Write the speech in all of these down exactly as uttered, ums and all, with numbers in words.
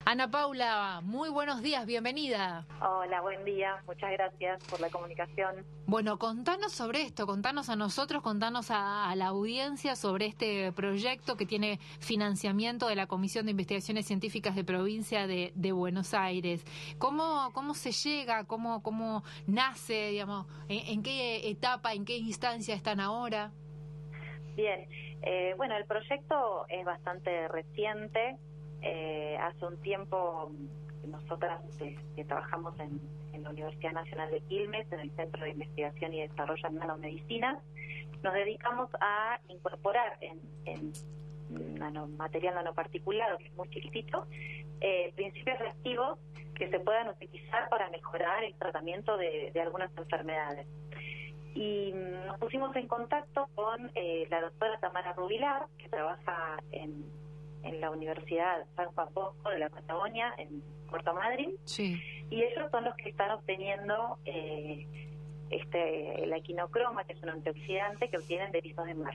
Ana Paula, muy buenos días, bienvenida. Hola, buen día, muchas gracias por la comunicación. Bueno, contanos sobre esto, contanos a nosotros, contanos a, a la audiencia sobre este proyecto que tiene financiamiento de la Comisión de Investigaciones Científicas de Provincia de, de Buenos Aires. ¿Cómo, cómo se llega, cómo, cómo nace, digamos, en, en qué etapa, en qué instancia están ahora? Bien, eh, bueno, el proyecto es bastante reciente. Eh, hace un tiempo nosotras eh, que trabajamos en, en la Universidad Nacional de Quilmes, en el Centro de Investigación y Desarrollo en Nanomedicina, nos dedicamos a incorporar en, en nano, material nanoparticulado, que es muy chiquitito, eh, principios activos que se puedan utilizar para mejorar el tratamiento de, de algunas enfermedades. Y nos pusimos en contacto con eh, la doctora Tamara Rubilar, que trabaja en, en la Universidad San Juan Bosco de la Patagonia, en Puerto Madryn. Sí. Y ellos son los que están obteniendo eh, este la equinocroma, que es un antioxidante que obtienen de erizos de mar.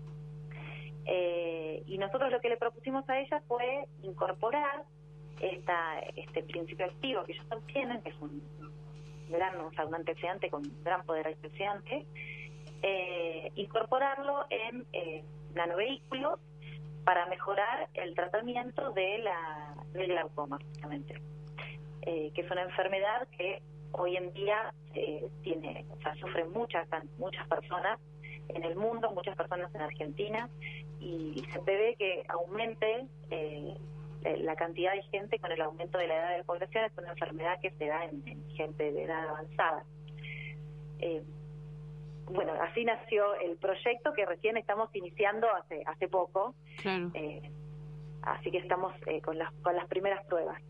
Eh, y nosotros lo que le propusimos a ella fue incorporar esta este principio activo que ellos obtienen, que es un gran, o sea, un antioxidante con gran poder antioxidante, eh, incorporarlo en eh, nanovehículos para mejorar el tratamiento de la del glaucoma, justamente, eh, que es una enfermedad que hoy en día eh, tiene, o sea, sufren muchas muchas personas en el mundo, muchas personas en Argentina, y se prevé que aumente eh, la cantidad de gente con el aumento de la edad de la población. Es una enfermedad que se da en, en gente de edad avanzada. Eh, bueno, así nació el proyecto que recién estamos iniciando hace hace poco. Claro. Eh, así que estamos eh, con las con las primeras pruebas.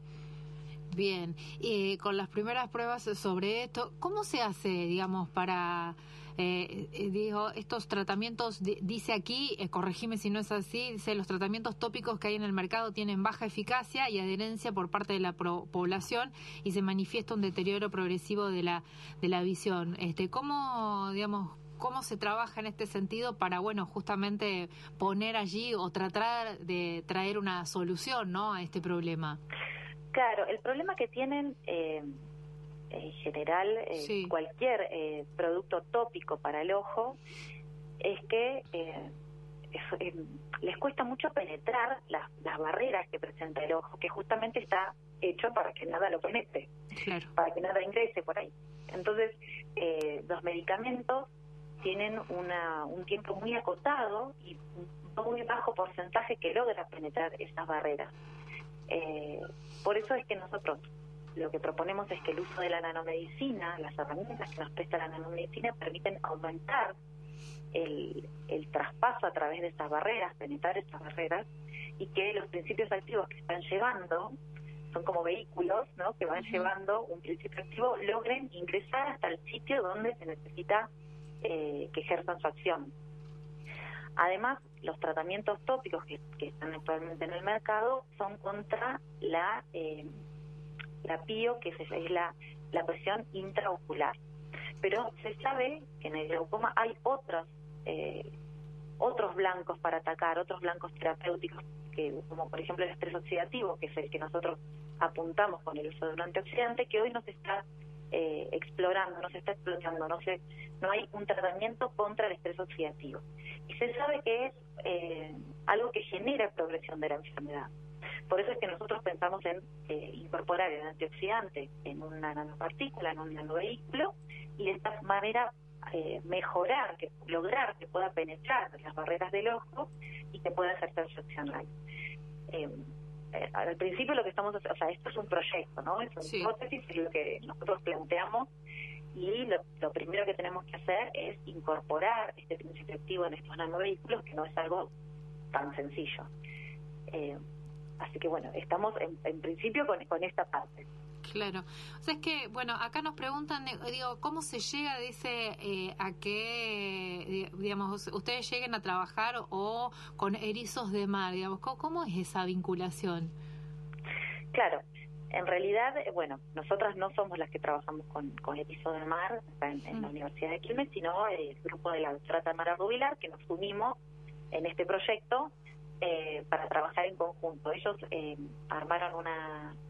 Bien, y con las primeras pruebas sobre esto, ¿cómo se hace, digamos, para, eh, eh, digo, estos tratamientos, di, dice aquí, eh, corregime si no es así, dice, los tratamientos tópicos que hay en el mercado tienen baja eficacia y adherencia por parte de la pro, población y se manifiesta un deterioro progresivo de la de la visión. Este, ¿cómo, digamos, cómo se trabaja en este sentido para, bueno, justamente poner allí o tratar de traer una solución, ¿no?, a este problema? Claro, el problema que tienen eh, en general eh, sí. cualquier eh, producto tópico para el ojo es que eh, es, eh, les cuesta mucho penetrar las, las barreras que presenta el ojo, que justamente está hecho para que nada lo penetre, claro. para que nada ingrese por ahí. Entonces, eh, los medicamentos tienen una, un tiempo muy acotado y un muy bajo porcentaje que logra penetrar esas barreras. Eh, por eso es que nosotros lo que proponemos es que el uso de la nanomedicina, las herramientas que nos presta la nanomedicina, permiten aumentar el, el traspaso a través de estas barreras, penetrar estas barreras, y que los principios activos que están llevando, son como vehículos, ¿no?, que van uh-huh. llevando un principio activo, logren ingresar hasta el sitio donde se necesita eh, que ejerzan su acción. Además, los tratamientos tópicos que, que están actualmente en el mercado son contra la eh, la pio, que es, es la, la presión intraocular. Pero se sabe que en el glaucoma hay otros eh, otros blancos para atacar, otros blancos terapéuticos, que como por ejemplo el estrés oxidativo, que es el que nosotros apuntamos con el uso de un antioxidante, que hoy no se está eh, explorando, no se está explotando, no se, no hay un tratamiento contra el estrés oxidativo. Y se sabe que es eh, algo que genera progresión de la enfermedad. Por eso es que nosotros pensamos en eh, incorporar el antioxidante en una nanopartícula, en un nanovehículo, y de esta manera eh, mejorar, que, lograr que pueda penetrar las barreras del ojo y que pueda ejercer su acción ahí. Eh, eh, al principio lo que estamos haciendo, o sea, esto es un proyecto, ¿no? Es una sí. hipótesis, es lo que nosotros planteamos. Y lo, lo primero que tenemos que hacer es incorporar este principio activo en estos nanovehículos, que no es algo tan sencillo. Eh, así que bueno, estamos en, en principio con, con esta parte. Claro. O sea, es que, bueno, acá nos preguntan, digo, ¿cómo se llega, dice, eh, a que, digamos, ustedes lleguen a trabajar o con erizos de mar, digamos, ¿cómo, cómo es esa vinculación? Claro. En realidad, bueno, nosotras no somos las que trabajamos con, con erizos de mar en, en mm. la Universidad de Quilmes, sino el grupo de la doctora Tamara Rubilar, que nos unimos en este proyecto eh, para trabajar en conjunto. Ellos eh, armaron una,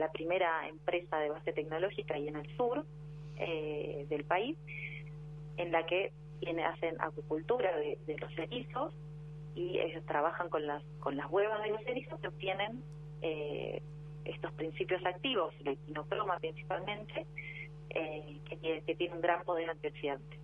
la primera empresa de base tecnológica ahí en el sur eh, del país, en la que tiene, hacen acuicultura de, de los erizos, y ellos trabajan con las con las huevas de los erizos que obtienen eh, estos principios activos, la equinocroma principalmente, eh, que, que tiene un gran poder antioxidante.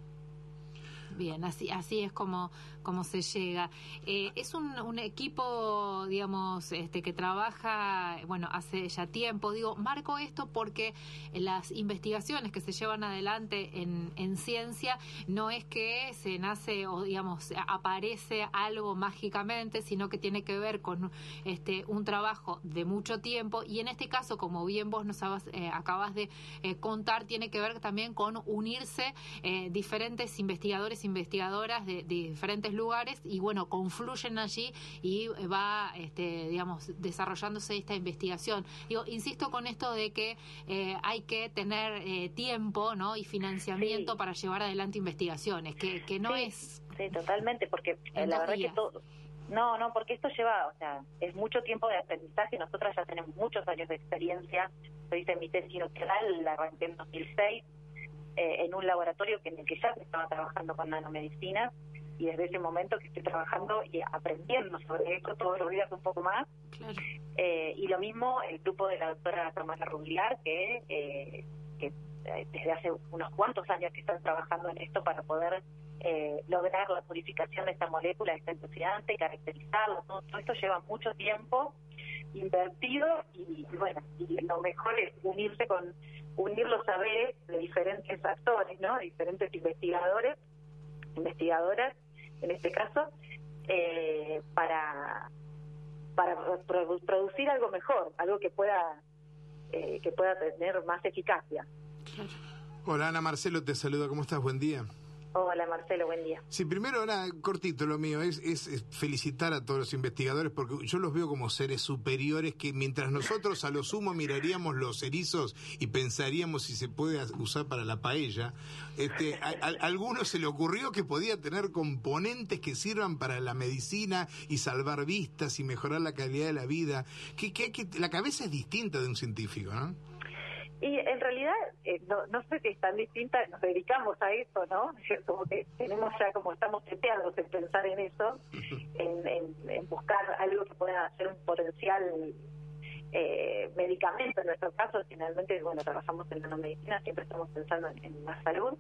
Bien, así así es como como se llega. Eh, es un, un equipo, digamos, este que trabaja, bueno, hace ya tiempo. Digo, marco esto porque las investigaciones que se llevan adelante en, en ciencia no es que se nace o, digamos, aparece algo mágicamente, sino que tiene que ver con este un trabajo de mucho tiempo, y en este caso, como bien vos nos habas, eh, acabas de eh, contar, tiene que ver también con unirse eh, diferentes investigadores investigadoras de, de diferentes lugares, y bueno, confluyen allí y va, este, digamos, desarrollándose esta investigación. Digo, insisto con esto de que eh, hay que tener eh, tiempo, ¿no?, y financiamiento, sí, para llevar adelante investigaciones, que, que no sí, es... Sí, totalmente, porque eh, la verdad días. que todo... No, no, porque esto lleva, o sea, es mucho tiempo de aprendizaje. Nosotras ya tenemos muchos años de experiencia. Yo hice mi tesis doctoral, la arranqué en dos mil seis, Eh, en un laboratorio que en el que ya se estaba trabajando con nanomedicina, y desde ese momento que estoy trabajando y aprendiendo sobre esto todos los días un poco más. Claro. Eh, y lo mismo el grupo de la doctora Tamara Rubilar, que, eh, que desde hace unos cuantos años que están trabajando en esto para poder eh, lograr la purificación de esta molécula, de este antioxidante, caracterizarlo. Todo, todo esto lleva mucho tiempo invertido, y, y bueno, y lo mejor es unirse con unir los saberes de diferentes actores, ¿no?, diferentes investigadores, investigadoras, en este caso, eh, para para produ- producir algo mejor, algo que pueda eh, que pueda tener más eficacia. Hola, Ana, Marcelo te saluda, ¿cómo estás? Buen día. Hola, Marcelo, buen día. Sí, primero, nada, cortito lo mío, es, es, es felicitar a todos los investigadores, porque yo los veo como seres superiores que mientras nosotros a lo sumo miraríamos los erizos y pensaríamos si se puede usar para la paella, este, a, a, a alguno se le ocurrió que podía tener componentes que sirvan para la medicina y salvar vistas y mejorar la calidad de la vida. Que, que, que la cabeza es distinta de un científico, ¿no? Y en realidad, eh, no, no sé si es tan distinta, nos dedicamos a eso, ¿no? Como que tenemos ya, como estamos seteados en pensar en eso, en, en, en buscar algo que pueda ser un potencial eh, medicamento. En nuestro caso, finalmente, bueno, trabajamos en nanomedicina, siempre estamos pensando en, en la salud.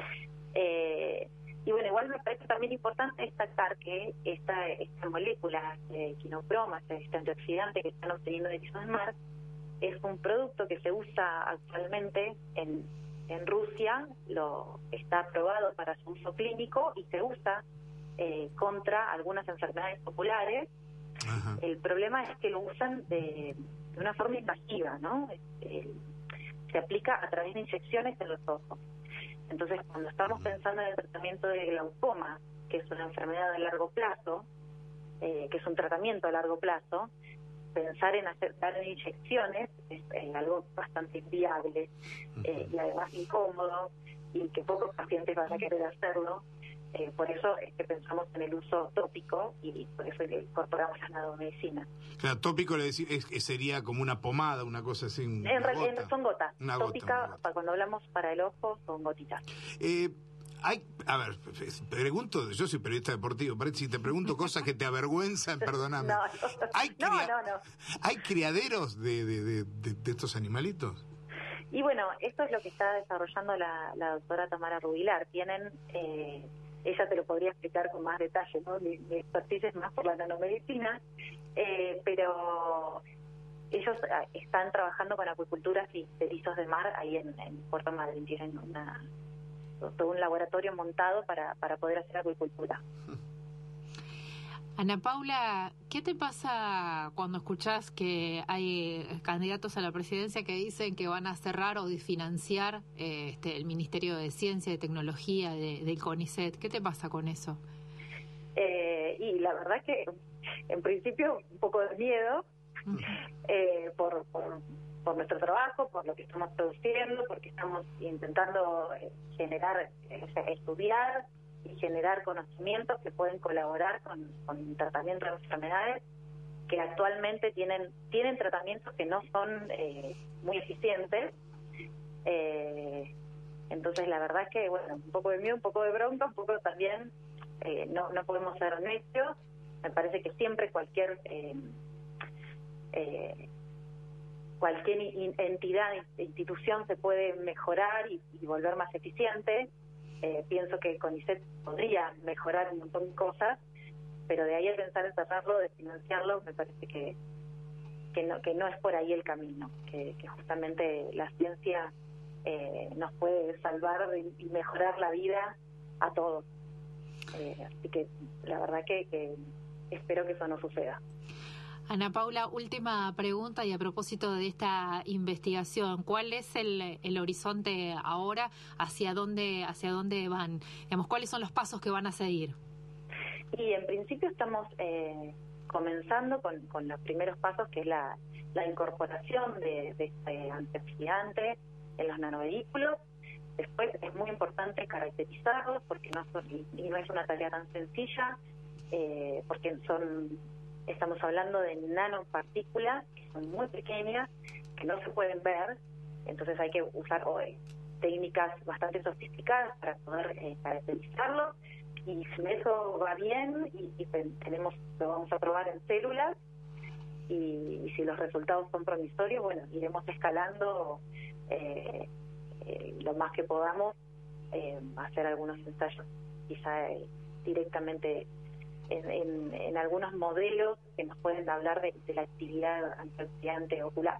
Eh, y bueno, igual me parece también importante destacar que esta, esta molécula, eh, quinocroma, este antioxidante que están obteniendo de erizos de mar, es un producto que se usa actualmente en, en Rusia, lo está aprobado para su uso clínico y se usa eh, contra algunas enfermedades populares. Ajá. El problema es que lo usan de, de una forma invasiva, ¿no? Eh, se aplica a través de inyecciones en los ojos. Entonces, cuando estamos pensando en el tratamiento de glaucoma, que es una enfermedad de largo plazo, eh, que es un tratamiento a largo plazo, pensar en hacer dar inyecciones es, es algo bastante inviable, eh, y además incómodo, y que pocos pacientes van a querer hacerlo. Eh, por eso es que pensamos en el uso tópico, y por eso le incorporamos la nanomedicina. Claro, tópico le decís, es, es, sería como una pomada, una cosa así. En realidad gota. son gotas. Una Tópica, gota, una gota. Para cuando hablamos para el ojo, son gotitas. Eh, Hay, a ver, pregunto, yo soy periodista deportivo, parece si te pregunto cosas que te avergüenzan, perdóname. No, no, ¿Hay, cria- no, no, no. ¿Hay criaderos de, de, de, de, de estos animalitos? Y bueno, esto es lo que está desarrollando la, la doctora Tamara Rubilar. Tienen, eh, ella te lo podría explicar con más detalle, ¿no? Mi, mi expertise es más por la nanomedicina, eh, pero ellos están trabajando con acuiculturas y erizos de mar ahí en, en Puerto Madryn. Tienen una... todo un laboratorio montado para, para poder hacer acuicultura. Ana Paula, ¿qué te pasa cuando escuchás que hay candidatos a la presidencia que dicen que van a cerrar o desfinanciar eh, este, el Ministerio de Ciencia y Tecnología de, del CONICET? ¿Qué te pasa con eso? Eh, y la verdad que en principio un poco de miedo, eh, por, por por nuestro trabajo, por lo que estamos produciendo, porque estamos intentando generar, estudiar y generar conocimientos que pueden colaborar con, con el tratamiento de enfermedades. que actualmente tienen tienen tratamientos que no son eh, muy eficientes. Eh, entonces la verdad es que, bueno, un poco de miedo, un poco de bronca, un poco también, eh, no, no podemos ser necios. Me parece que siempre cualquier eh, eh, cualquier entidad, institución se puede mejorar y, y volver más eficiente. Eh, pienso que CONICET podría mejorar un montón de cosas, pero de ahí a pensar en cerrarlo, de financiarlo, me parece que que no, que no es por ahí el camino, que, que justamente la ciencia eh, nos puede salvar y, y mejorar la vida a todos. Eh, así que la verdad que, que espero que eso no suceda. Ana Paula, última pregunta y a propósito de esta investigación, ¿cuál es el, el horizonte ahora? ¿Hacia dónde, hacia dónde van? Digamos, ¿cuáles son los pasos que van a seguir? Y en principio estamos eh, comenzando con, con los primeros pasos, que es la, la incorporación de, de este antioxidante en los nanovehículos. Después es muy importante caracterizarlos, porque no son, y, y no es una tarea tan sencilla, eh, porque son estamos hablando de nanopartículas que son muy pequeñas, que no se pueden ver, entonces hay que usar hoy técnicas bastante sofisticadas para poder eh, caracterizarlo, y si eso va bien y, y tenemos lo vamos a probar en células, y, y si los resultados son promisorios, bueno, iremos escalando eh, eh, lo más que podamos, eh, hacer algunos ensayos quizá eh, directamente En, en, en algunos modelos que nos pueden hablar de, de la actividad antioxidante ocular.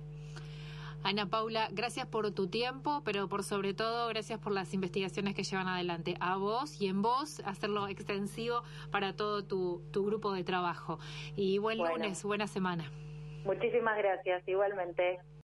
Ana Paula, gracias por tu tiempo, pero por sobre todo gracias por las investigaciones que llevan adelante a vos y en vos, hacerlo extensivo para todo tu, tu grupo de trabajo. Y buen bueno, lunes, buena semana. Muchísimas gracias, igualmente.